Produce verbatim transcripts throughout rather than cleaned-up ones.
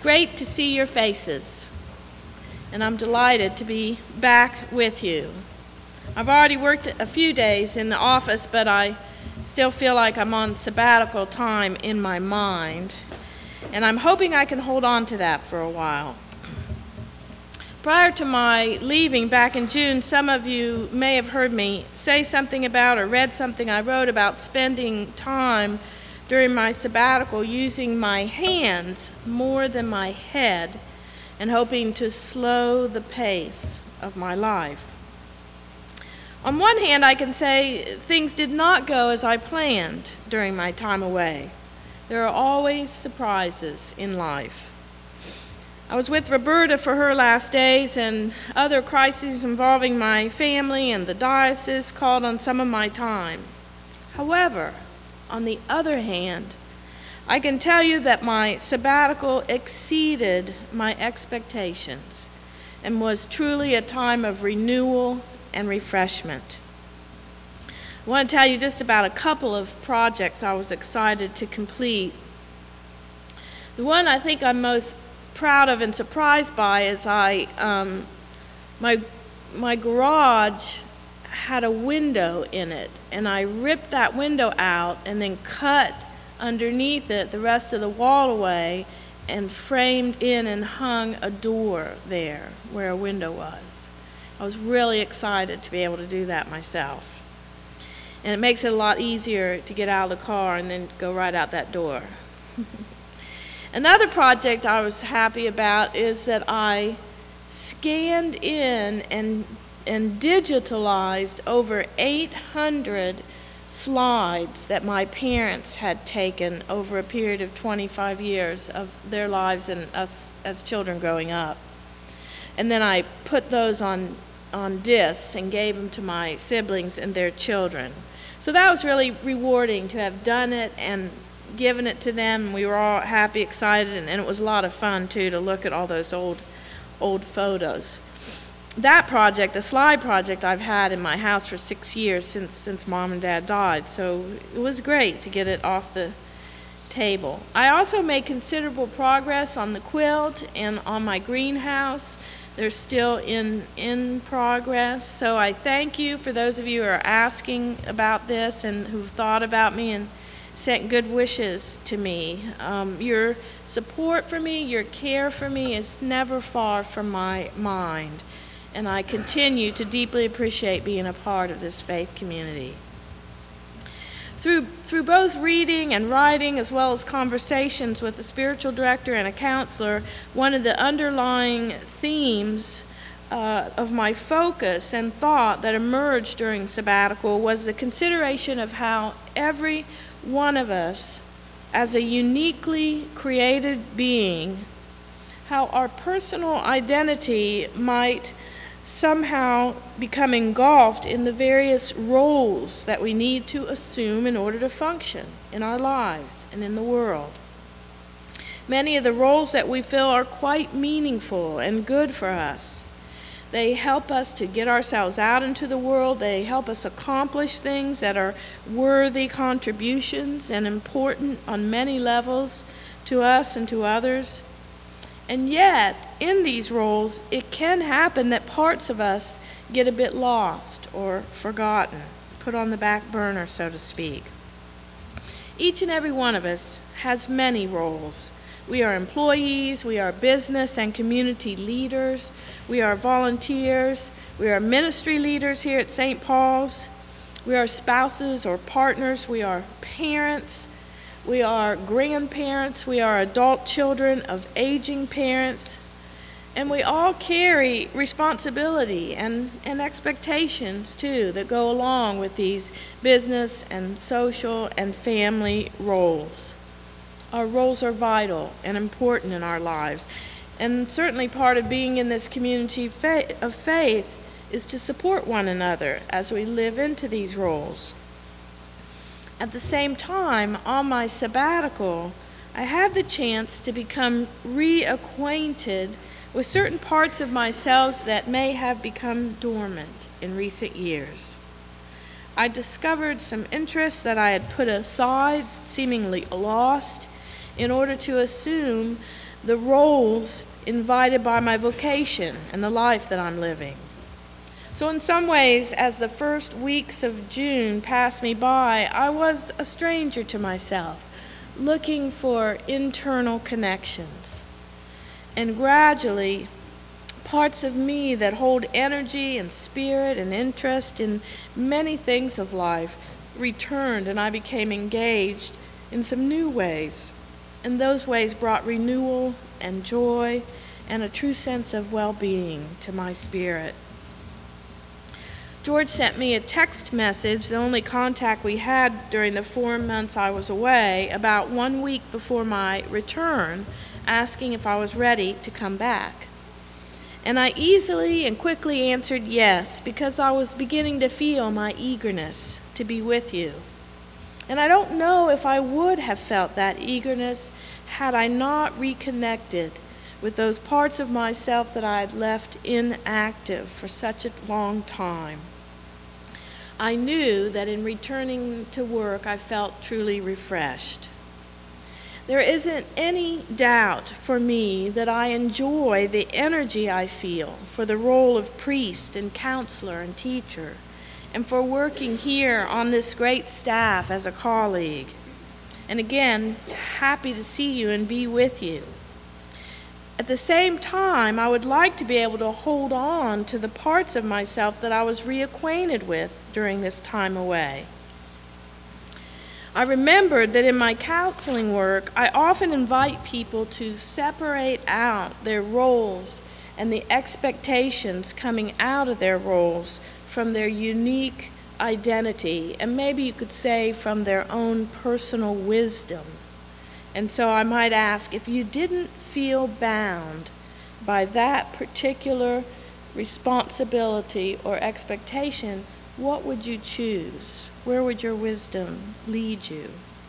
great to see your faces, and I'm delighted to be back with you. I've already worked a few days in the office, but I still feel like I'm on sabbatical time in my mind, and I'm hoping I can hold on to that for a while. Prior to my leaving back in June, some of you may have heard me say something about or read something I wrote about spending time during my sabbatical using my hands more than my head and hoping to slow the pace of my life. On one hand, I can say things did not go as I planned during my time away. There are always surprises in life. I was with Roberta for her last days, and other crises involving my family and the diocese called on some of my time. However, on the other hand, I can tell you that my sabbatical exceeded my expectations and was truly a time of renewal and refreshment. I want to tell you just about a couple of projects I was excited to complete. The one I think I'm most proud of and surprised by is I, um, my, my garage had a window in it, and I ripped that window out and then cut underneath it the rest of the wall away and framed in and hung a door there where a window was. I was really excited to be able to do that myself. And it makes it a lot easier to get out of the car and then go right out that door. Another project I was happy about is that I scanned in and, and digitalized over eight hundred slides that my parents had taken over a period of twenty-five years of their lives and us as children growing up. And then I put those on, on discs and gave them to my siblings and their children. So that was really rewarding to have done it and given it to them. We were all happy, excited, and, and it was a lot of fun too to look at all those old old photos. That project, the slide project, I've had in my house for six years since since Mom and Dad died, so it was great to get it off the table. I also made considerable progress on the quilt and on my greenhouse. They're still in in progress, so I thank you for those of you who are asking about this and who've thought about me and sent good wishes to me. Um, your support for me, your care for me is never far from my mind, and I continue to deeply appreciate being a part of this faith community. Through, through both reading and writing, as well as conversations with a spiritual director and a counselor, one of the underlying themes uh, of my focus and thought that emerged during sabbatical was the consideration of how every one of us, as a uniquely created being, how our personal identity might somehow become engulfed in the various roles that we need to assume in order to function in our lives and in the world. Many of the roles that we fill are quite meaningful and good for us. They help us to get ourselves out into the world. They help us accomplish things that are worthy contributions and important on many levels to us and to others. And yet, in these roles, it can happen that parts of us get a bit lost or forgotten, put on the back burner, so to speak. Each and every one of us has many roles. We are employees, we are business and community leaders, we are volunteers, we are ministry leaders here at Saint Paul's, we are spouses or partners, we are parents, we are grandparents, we are adult children of aging parents, and we all carry responsibility and, and expectations too that go along with these business and social and family roles. Our roles are vital and important in our lives, and certainly part of being in this community of faith is to support one another as we live into these roles. At the same time, on my sabbatical, I had the chance to become reacquainted with certain parts of myself that may have become dormant in recent years. I discovered some interests that I had put aside, seemingly lost, in order to assume the roles invited by my vocation and the life that I'm living. So in some ways, as the first weeks of June passed me by, I was a stranger to myself, looking for internal connections. And gradually, parts of me that hold energy and spirit and interest in many things of life returned, and I became engaged in some new ways. And those ways brought renewal and joy and a true sense of well-being to my spirit. George sent me a text message, the only contact we had during the four months I was away, about one week before my return, asking if I was ready to come back. And I easily and quickly answered yes, because I was beginning to feel my eagerness to be with you. And I don't know if I would have felt that eagerness had I not reconnected with those parts of myself that I had left inactive for such a long time. I knew that in returning to work, I felt truly refreshed. There isn't any doubt for me that I enjoy the energy I feel for the role of priest and counselor and teacher, and for working here on this great staff as a colleague. And again, happy to see you and be with you. At the same time, I would like to be able to hold on to the parts of myself that I was reacquainted with during this time away. I remembered that in my counseling work, I often invite people to separate out their roles and the expectations coming out of their roles from their unique identity, and maybe you could say from their own personal wisdom. And so I might ask, if you didn't feel bound by that particular responsibility or expectation, what would you choose? Where would your wisdom lead you?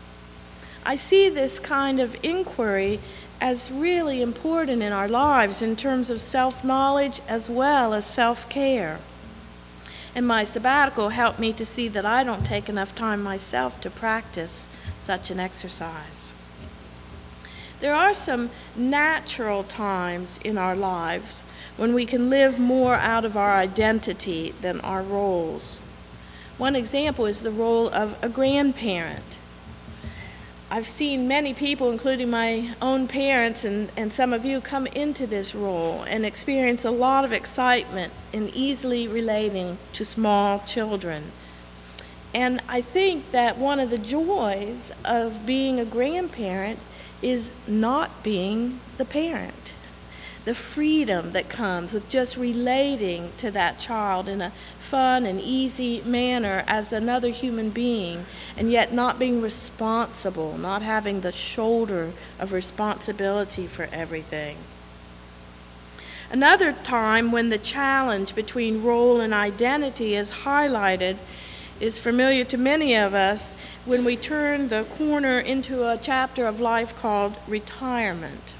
I see this kind of inquiry as really important in our lives in terms of self-knowledge as well as self-care. And my sabbatical helped me to see that I don't take enough time myself to practice such an exercise. There are some natural times in our lives when we can live more out of our identity than our roles. One example is the role of a grandparent. I've seen many people, including my own parents and, and some of you, come into this role and experience a lot of excitement in easily relating to small children. And I think that one of the joys of being a grandparent is not being the parent. The freedom that comes with just relating to that child in a fun and easy manner as another human being, and yet not being responsible, not having the shoulder of responsibility for everything. Another time when the challenge between role and identity is highlighted is familiar to many of us when we turn the corner into a chapter of life called retirement.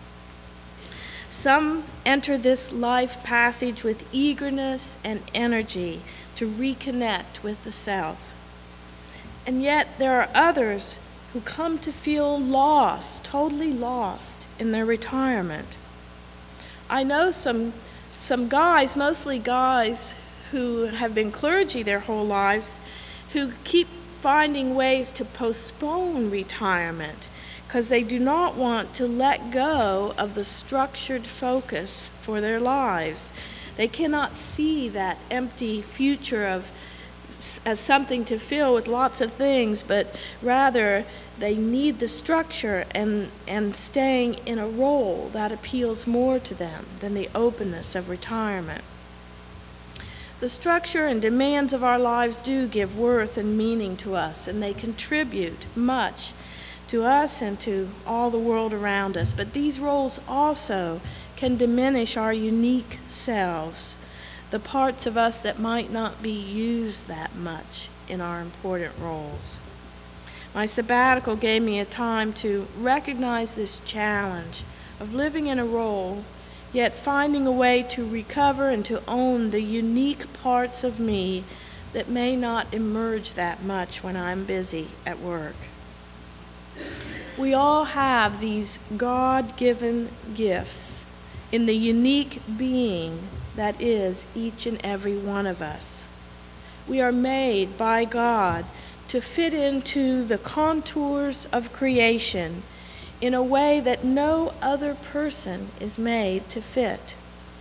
Some enter this life passage with eagerness and energy to reconnect with the self. And yet there are others who come to feel lost, totally lost in their retirement. I know some, some guys, mostly guys who have been clergy their whole lives, who keep finding ways to postpone retirement because they do not want to let go of the structured focus for their lives. They cannot see that empty future of as something to fill with lots of things, but rather they need the structure and, and staying in a role that appeals more to them than the openness of retirement. The structure and demands of our lives do give worth and meaning to us, and they contribute much to us and to all the world around us. But these roles also can diminish our unique selves, the parts of us that might not be used that much in our important roles. My sabbatical gave me a time to recognize this challenge of living in a role, yet finding a way to recover and to own the unique parts of me that may not emerge that much when I'm busy at work. We all have these God-given gifts in the unique being that is each and every one of us. We are made by God to fit into the contours of creation in a way that no other person is made to fit.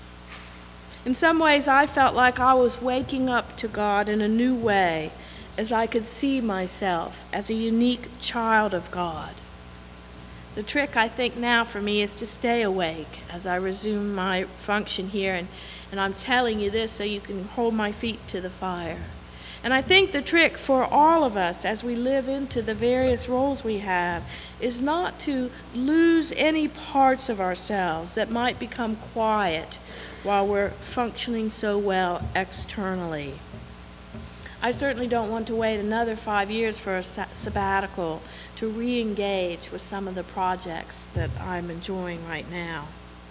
In some ways, I felt like I was waking up to God in a new way as I could see myself as a unique child of God. The trick, I think, now for me is to stay awake as I resume my function here, and, and I'm telling you this so you can hold my feet to the fire. And I think the trick for all of us as we live into the various roles we have is not to lose any parts of ourselves that might become quiet while we're functioning so well externally. I certainly don't want to wait another five years for a sabbatical to re-engage with some of the projects that I'm enjoying right now.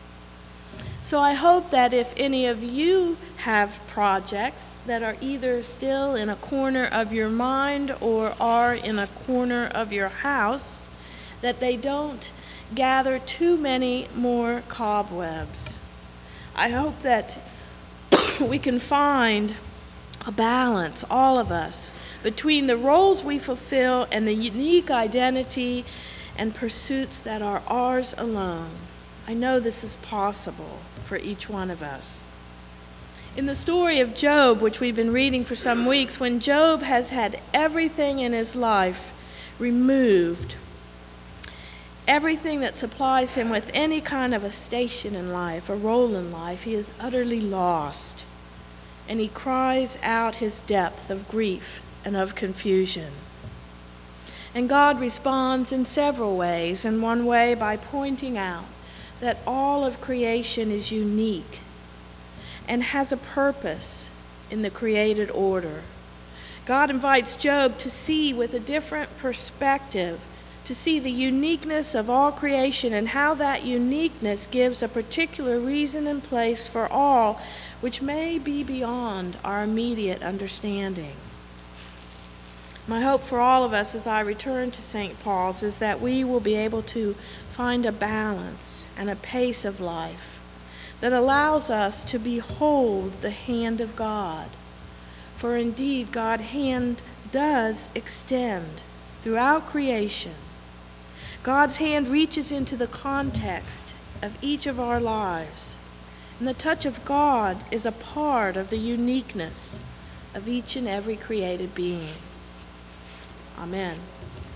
So I hope that if any of you have projects that are either still in a corner of your mind or are in a corner of your house, that they don't gather too many more cobwebs. I hope that we can find a balance, all of us, between the roles we fulfill and the unique identity and pursuits that are ours alone. I know this is possible for each one of us. In the story of Job, which we've been reading for some weeks, when Job has had everything in his life removed, everything that supplies him with any kind of a station in life, a role in life, he is utterly lost. And he cries out his depth of grief and of confusion. And God responds in several ways, and one way by pointing out that all of creation is unique and has a purpose in the created order. God invites Job to see with a different perspective, to see the uniqueness of all creation and how that uniqueness gives a particular reason and place for all, which may be beyond our immediate understanding. My hope for all of us as I return to Saint Paul's is that we will be able to find a balance and a pace of life that allows us to behold the hand of God. For indeed, God's hand does extend throughout creation. God's hand reaches into the context of each of our lives. And the touch of God is a part of the uniqueness of each and every created being. Amen.